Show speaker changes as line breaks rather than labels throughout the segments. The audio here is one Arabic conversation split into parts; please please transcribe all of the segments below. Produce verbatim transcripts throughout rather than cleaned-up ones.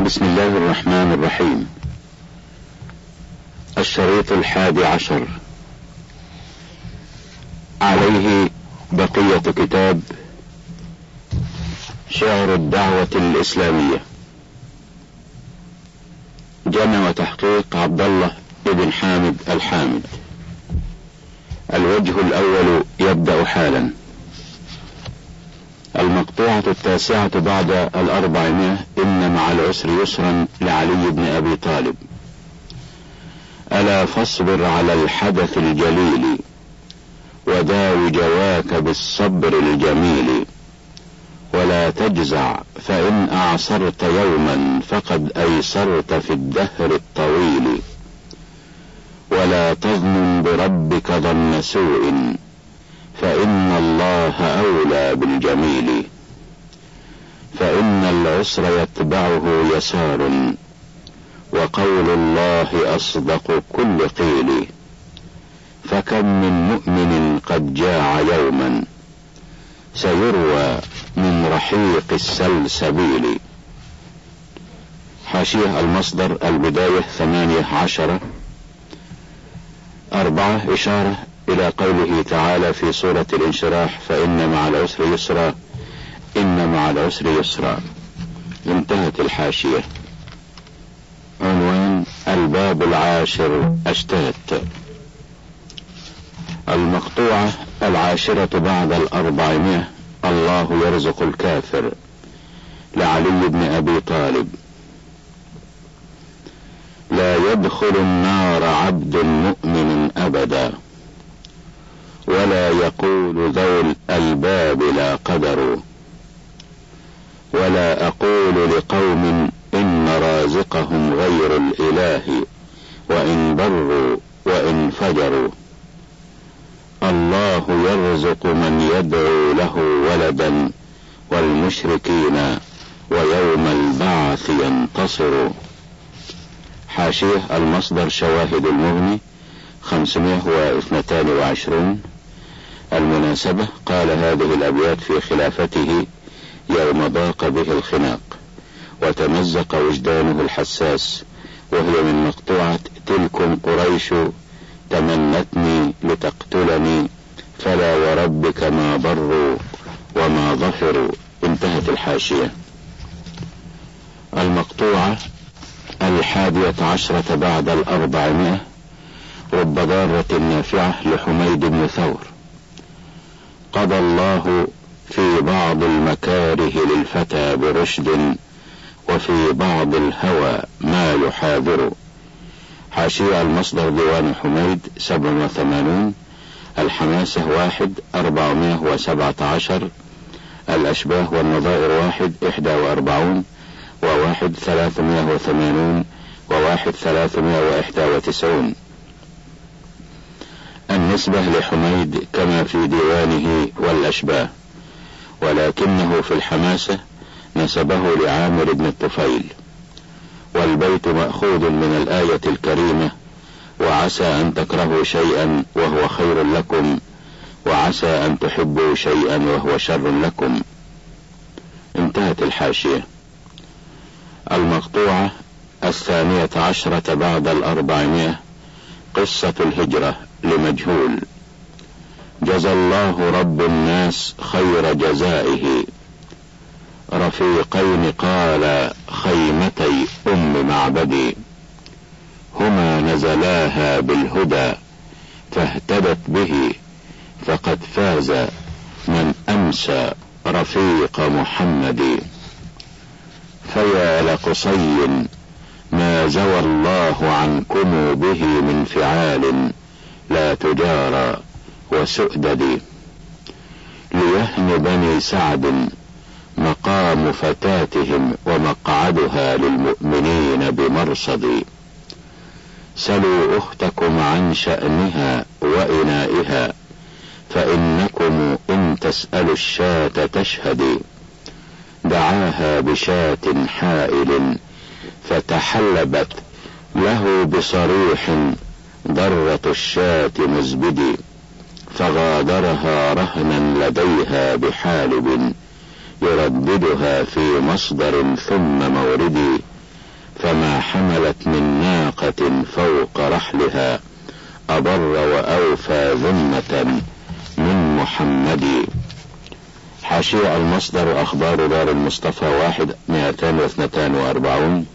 بسم الله الرحمن الرحيم. الشريط الحادي عشر، عليه بقية كتاب شعر الدعوة الإسلامية، جمع وتحقيق عبد الله بن حامد الحامد. الوجه الأول يبدأ حالا. المقطوعة التاسعة بعد الأربعمائة: إن مع العسر يسرا لعلي بن أبي طالب. ألا فاصبر على الحدث الجليل، وداو جواك بالصبر الجميل، ولا تجزع فإن أعصرت يوما فقد أيسرت في الدهر الطويل، ولا تظن بربك ظن سوء فإن الله أولى بالجميل، فإن العسر يتبعه يسار، وقول الله أصدق كل قيل، فكم من مؤمن قد جاع يوما سيروى من رحيق السلسبيل. حاشية المصدر البداية ثمانية عشر أربعة، إشارة إلى قوله تعالى في سورة الانشراح: فإن مع العسر يسرا، إن مع العسر يسرا. انتهت الحاشية. عنوان: الباب العاشر أشتات. المقطوعة العاشرة بعد الأربعمائة: الله يرزق الكافر لعلي بن أبي طالب. لا يدخل النار عبد مؤمن أبدا، ولا يقول ذو الألباب لا قدر، ولا أقول لقوم إن رازقهم غير الإله، وإن بروا وإن فجروا. الله يرزق من يدعو له ولدا، والمشركين ويوم البعث ينتصر. حاشية المصدر شواهد المغني خمسمائة واثنتان وعشرون. المناسبة: قال هذه الأبيات في خلافته يوم ضاق به الخناق وتمزق وجدانه الحساس، وهي من مقطوعة: تلكم قريش تمنتني لتقتلني، فلا وربك ما ضروا وما ظفروا. انتهت الحاشية. المقطوعة الحادية عشرة بعد الأربعمائة: رب ضارة نافعة لحميد بن ثور. قضى الله في بعض المكاره للفتى برشد، وفي بعض الهوى ما يحاذر. حاشية المصدر ديوان حميد سبع وثمانون. الحماسة واحد أربعمائة وسبعة عشر. الأشباه والنظائر واحد إحدى وأربعون، وواحد ثلاثمائة وثمانون، وواحد ثلاثمائة وإحدى وتسعون. النسبة لحميد كما في ديوانه والأشباه، ولكنه في الحماسة نسبه لعامر بن الطفيل. والبيت مأخوذ من الآية الكريمة: وعسى أن تكرهوا شيئا وهو خير لكم، وعسى أن تحبوا شيئا وهو شر لكم. انتهت الحاشية. المقطوعة الثانية عشرة بعد الأربعمائة: قصة الهجرة لمجهول. جزى الله رب الناس خير جزائه، رفيقين قال خيمتي أم معبدي، هما نزلاها بالهدى فاهتدت به، فقد فاز من أمسى رفيق محمد. فيا لقصي ما زوى الله عنكم به من فعال، لا تجارى وسؤدد. ليهن بني سعد مقام فتاتهم، ومقعدها للمؤمنين بمرصد. سلوا أختكم عن شأنها وإنائها، فإنكم إن تسألوا الشاة تشهد. دعاها بشاة حائل فتحلبت له بصريح، ضرة الشاة مزبد. فغادرها رهنا لديها بحالب، يرددها في مصدر ثم مورد. فما حملت من ناقة فوق رحلها أبر وأوفى ذمة من محمد. حاشية المصدر أخبار دار المصطفى واحد مئتان واثنتان وأربعون،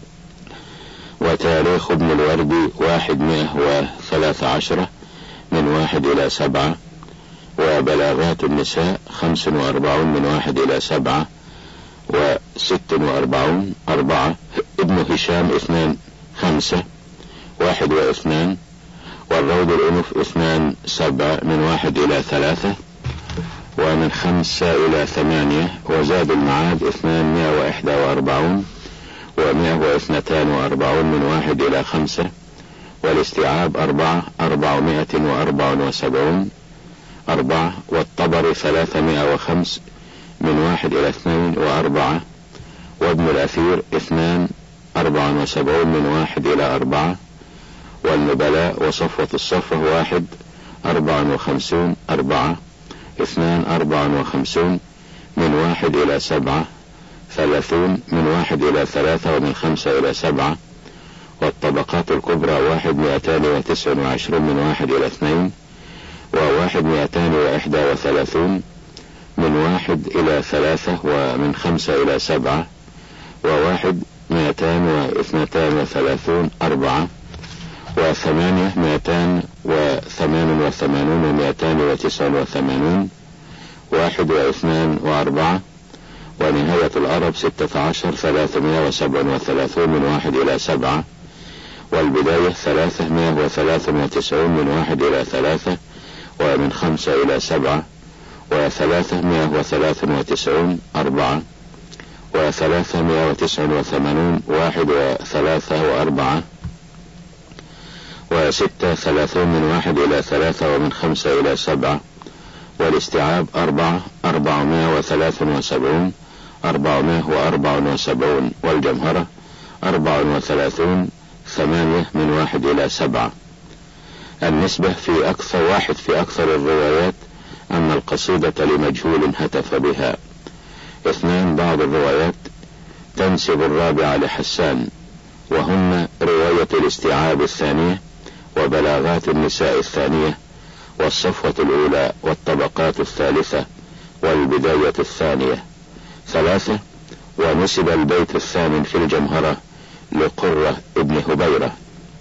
وتاريخ ابن الوردي واحد مئة وثلاث عشرة من واحد إلى سبعة، وبلاغات النساء خمس وأربعون من واحد إلى سبعة وست وأربعون أربعة، ابن هشام اثنان خمسة واحد واثنان، والروض الأنف اثنان سبعة من واحد إلى ثلاثة ومن خمسة إلى ثمانية، وزاد المعاد اثنان مئة وإحدى وأربعون ومئة واثنتان وأربعون من واحد إلى خمسة، والاستيعاب أربعة أربعمائة وأربع وسبعون أربعة، والطبري ثلاثمائة وخمس من واحد إلى اثنين وأربعة، وابن الأثير اثنان أربع وسبعون من واحد إلى أربعة، والنبلاء وصفوة الصفة واحد أربع وخمسون أربعة، اثنان أربع وخمسون من واحد إلى سبعة، ثلاثون من واحد إلى ثلاثة ومن خمسة إلى سبعة، والطبقات الكبرى واحد مئتان وتسع وعشرون من واحد إلى اثنين، وواحد مئتان وإحدى وثلاثون من واحد إلى ثلاثة ومن خمسة إلى سبعة، وواحد مئتان واثنتان وثلاثون أربعة، وثمانية مئتان وثمان وثمانون ومئتان وتسع وثمانون واحد واثنان وأربعة، ونهاية العرب ستة عشر ثلاثمائة وسبع وثلاثون من واحد إلى سبعة، والبداية ثلاثمائة وثلاث وتسعون من واحد إلى ثلاثة ومن خمسة إلى سبعة، وثلاثمائة وثلاث وتسعون أربعة، وثلاثمائة وتسع وثمانون واحد وثلاثة وأربعة، وستة ثلاثون من واحد إلى ثلاثة ومن خمسة إلى سبعة، والاستيعاب أربعة أربعمائة وثلاث وسبعون أربعمائة وأربع وسبعون، والجمهرة أربع وثلاثون ثمانية من واحد إلى سبعة. النسبة في أكثر واحد في أكثر الروايات أن القصيدة لمجهول هتف بها. اثنان بعض الروايات تنسب الرابعة لحسان، وهن رواية الاستيعاب الثانية وبلاغات النساء الثانية والصفوة الأولى والطبقات الثالثة والبداية الثانية. ثلاثة ونسب البيت الثامن في الجمهرة لقرة ابن هبيرة.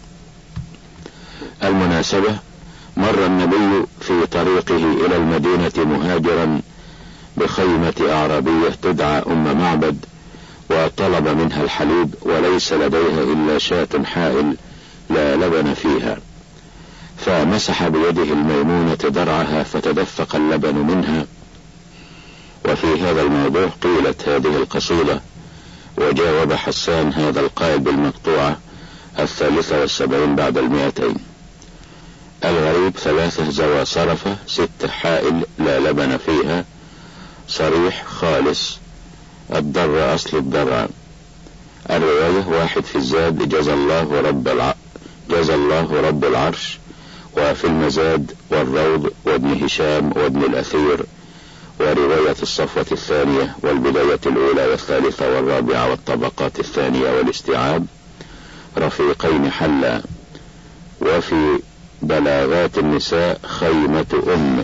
المناسبة: مر النبي في طريقه إلى المدينة مهاجرا بخيمة أعرابية تدعى أم معبد، وطلب منها الحليب وليس لديها إلا شاة حائل لا لبن فيها، فمسح بيده الميمونة درعها فتدفق اللبن منها. وفي هذا الموضوع قيلت هذه القصيدة، وجاوب حسان هذا القائل بالمقطوعة الثالثة والسبعين بعد المئتين. الغريب: ثلاثة زوى صرفة، ست حائل لا لبن فيها، صريح خالص، الضر أصل الضرع. الرواية: واحد في الزاد جزى الله رب الع... جزى الله رب العرش، وفي المزاد والروض وابن هشام وابن الأثير، ورواية الصفوة الثانية والبداية الأولى والثالثة والرابعة والطبقات الثانية والاستيعاب رفيقين حلا. وفي بلاغات النساء خيمة أم.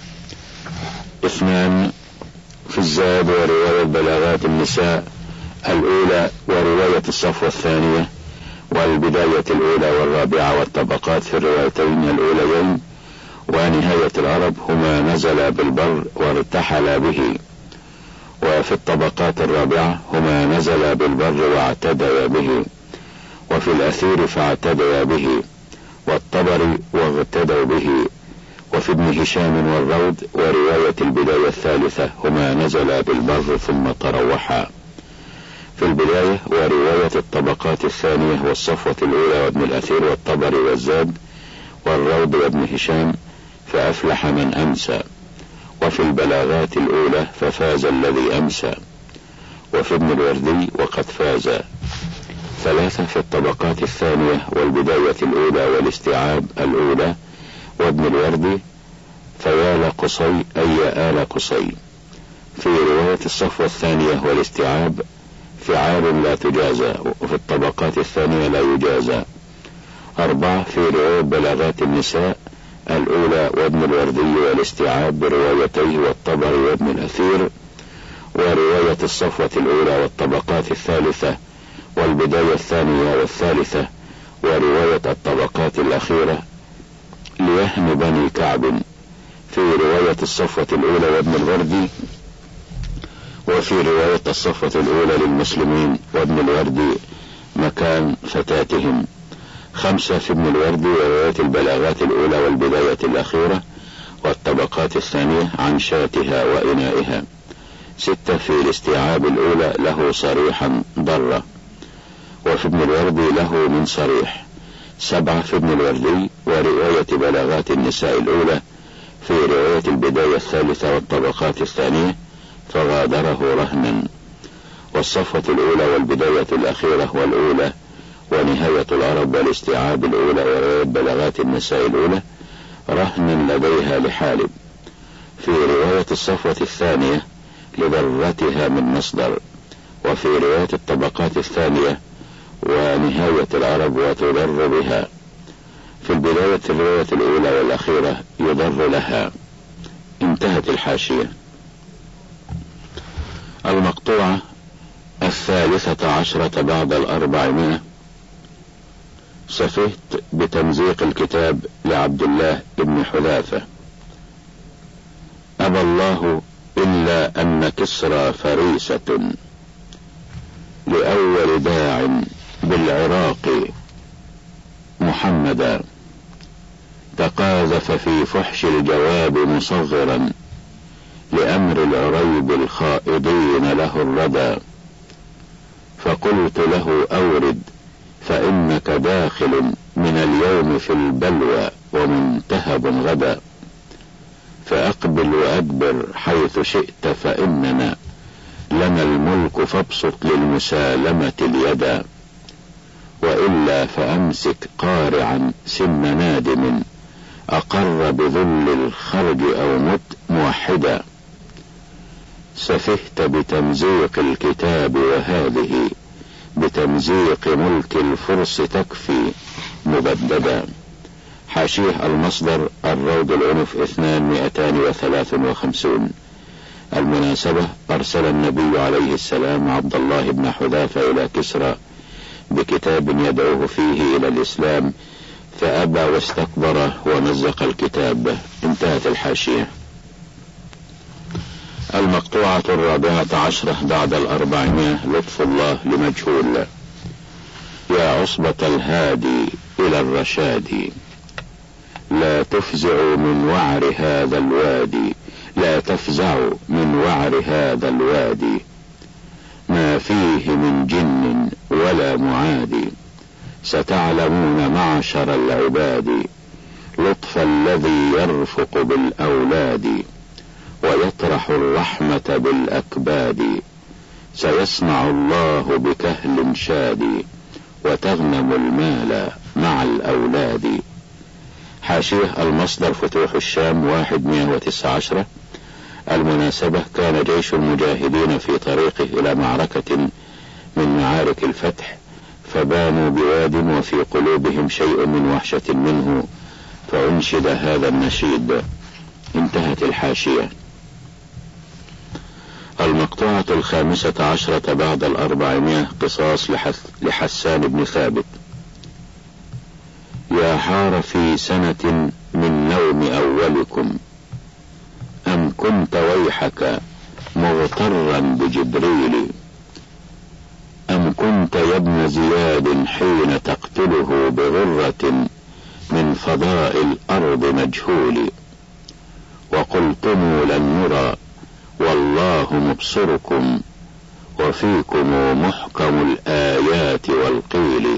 اثنان في الزاد ورواية بلاغات النساء الأولى ورواية الصفوة الثانية والبداية الأولى والرابعة والطبقات في الروايتين الأوليين، ونهاية العرب هما نزل بالبر وارتحل به. وفي الطبقات الرابعة هما نزل بالبر واعتدى به، وفي الأثير فاعتدى به، والطبري واغتدوا به. وفي ابن هشام والروض ورواية البداية الثالثة هما نزل بالبر ثم تروحا. في البداية ورواية الطبقات الثانية والصفوة الأولى وابن الأثير والطبري والزاد والروض وابن هشام فأفلح من أمسى. وفي البلاغات الأولى ففاز الذي أمسى. وفي ابن الوردي وقد فاز. ثلاثة في الطبقات الثانية والبداية الأولى والاستيعاب الأولى وابن الوردي فيال قصي أي آل قصي. في رواية الصفوة الثانية والاستيعاب فعال لا تجازى، وفي الطبقات الثانية لا يجازى. أربعة في رواية بلاغات النساء الأولى وابن الوردي والاستيعاب بروايتيه والطبري وابن الأثير، ورواية الصفوة الأولى والطبقات الثالثة والبداية الثانية والثالثة، ورواية الطبقات الأخيرة ليهن بني كعب في رواية الصفوة الأولى وابن الوردي، وفي رواية الصفوة الأولى للمسلمين وابن الوردي مكان فتاتهم. خمسة في ابن الوردي ورواية البلاغات الأولى والبداية الأخيرة والطبقات الثانية عن شاتها وإنائها. ستة في الاستيعاب الأولى له صريحا ضرة، وفي ابن الوردي له من صريح. سبعة في ابن الوردي ورواية بلاغات النساء الأولى في رواية البداية الثالثة والطبقات الثانية فغادره رهنا، والصفوة الأولى والبداية الأخيرة والأولى ونهاية العرب والاستيعاب الأولى ورواية بلاغات النساء الأولى رهنا لديها لحالب. في رواية الصفوة الثانية لذرتها من مصدر، وفي رواية الطبقات الثانية ونهاية العرب وتضر بها. في البداية الرواية الأولى والأخيرة يضر لها. انتهت الحاشية. المقطوعة الثالثة عشرة بعد الأربعمائة. سفهت بتمزيق الكتاب لعبد الله بن حذافة. أبى الله إلا أن كسرى فريسة لأول داع بالعراق محمدا، تقاذف في فحش الجواب مصغرا لأمر العريب الخائضين له الردى، فقلت له أورد فإنك داخل من اليوم في البلوى ومنتهب غدا، فأقبل وأدبر حيث شئت فإننا لنا الملك فابسط للمسالمة اليدا، وإلا فأمسك قارعا سن نادم أقر بذل الخرج أو مت موحدا. سفهت بتمزيق الكتاب وهذه بتمزيق ملك الفرس تكفي مبددا. حاشيه المصدر الروض العنف اثنان مئتان وثلاث وخمسون. المناسبة أرسل النبي عليه السلام عبد الله بن حذافة إلى كسرى بكتاب يدعوه فيه إلى الإسلام فأبى واستكبر ومزق الكتاب. انتهت الحاشية. المقطوعة الرابعة عشرة بعد الأربعمائة. لطف الله لمجهول. يا عصبة الهادي إلى الرشاد، لا تفزعوا من وعر هذا الوادي، لا تفزعوا من وعر هذا الوادي، ما فيه من جن ولا معادي، ستعلمون معشر العباد لطف الذي يرفق بالأولاد ويطرح الرحمة بالأكباد، سيصنع الله بكهل شادي وتغنم المال مع الأولاد. حاشيه المصدر فتوح الشام واحد مئة وتسعة عشر. المناسبة كان جيش المجاهدين في طريقه إلى معركة من معارك الفتح، فبانوا بواد وفي قلوبهم شيء من وحشة منه، فأنشد هذا النشيد. انتهت الحاشية. المقطوعة الخامسة عشرة بعد الأربعمائة. قصاص لحسان بن ثابت. يا حار في سنة من نوم أولكم، أم كنت ويحك مغترا بجبريل، أم كنت يا ابن زياد حين تقتله بغرة من فضاء الأرض مجهول، وقلتم لن نرى والله مبصركم وفيكم محكم الآيات والقيل،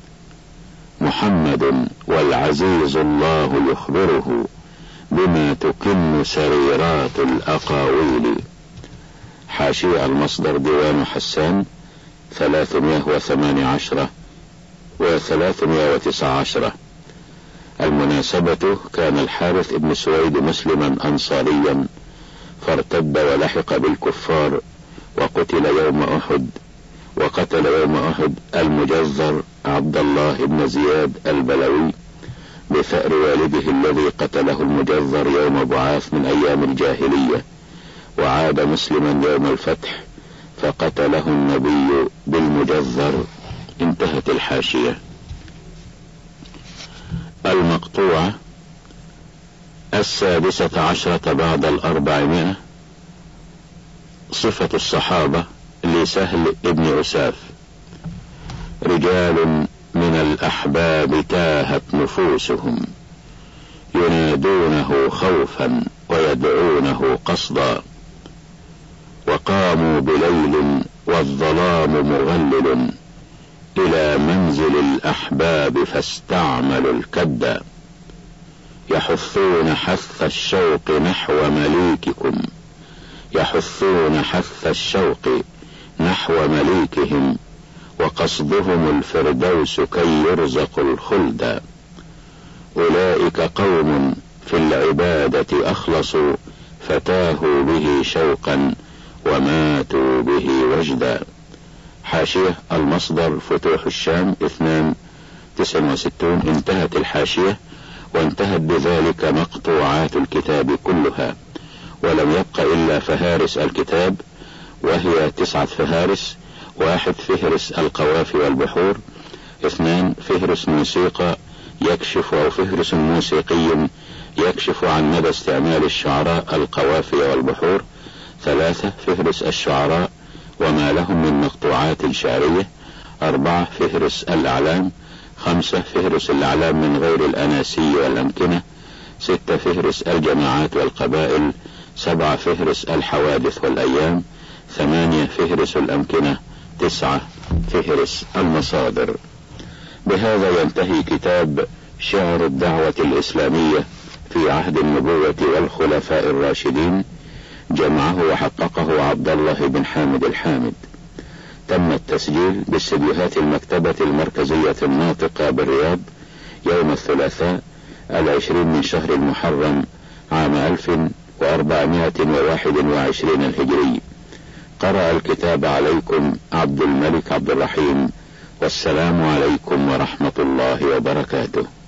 محمد والعزيز الله يخبره بما تكن سريرات الأقاويل. حاشية المصدر ديوان حسان ثلاثمائة وثمانية عشر وثلاثمائة وتسعة عشر. المناسبة كان الحارث بن سويد مسلما أنصاريا فارتد ولحق بالكفار وقتل يوم أحد، وقتل يوم أحد المجزر عبد الله بن زياد البلوي بثأر والده الذي قتله المجزر يوم بعاث من أيام الجاهلية، وعاد مسلما يوم الفتح فقتله النبي بالمجزر. انتهت الحاشية. المقطوعة السادسة عشرة بعد الأربعمائة. صفة الصحابة لسهل ابن عساف: رجال من الأحباب تاهت نفوسهم، ينادونه خوفا ويدعونه قصدا، وقاموا بليل والظلام مغلل، إلى منزل الأحباب فاستعملوا الكدا، يحثون حث الشوق نحو مليككم، يحثون حث الشوق نحو مليكهم، وقصدهم الفردوس كي يرزقوا الخلد. أولئك قوم في العبادة أخلصوا، فتاهوا به شوقا وماتوا به وجدا. حاشية المصدر فتوح الشام اثنان تسع وستون. انتهت الحاشية، وانتهت بذلك مقطوعات الكتاب كلها، ولم يبق إلا فهارس الكتاب، وهي تسعة فهارس: واحد فهرس القوافي والبحور، اثنان فهرس موسيقى يكشف أو فهرس موسيقي يكشف عن مدى استعمال الشعراء القوافي والبحور، ثلاثة فهرس الشعراء وما لهم من مقطوعات شعرية، أربعة فهرس الأعلام، خمسة فهرس الأعلام من غير الأناسي والأمكنة، ستة فهرس الجماعات والقبائل، سبعة فهرس الحوادث والأيام، ثمانية فهرس الأمكنة، تسعة فهرس المصادر. بهذا ينتهي كتاب شعر الدعوة الإسلامية في عهد النبوة والخلفاء الراشدين، جمعه وحققه عبد الله بن حامد الحامد. تم التسجيل باستديوهات المكتبة المركزية الناطقة بالرياض يوم الثلاثاء العشرين من شهر المحرم عام ألف وأربعمائة وواحد وعشرين الهجري. قرأ الكتاب عليكم عبد الملك عبد الرحيم، والسلام عليكم ورحمة الله وبركاته.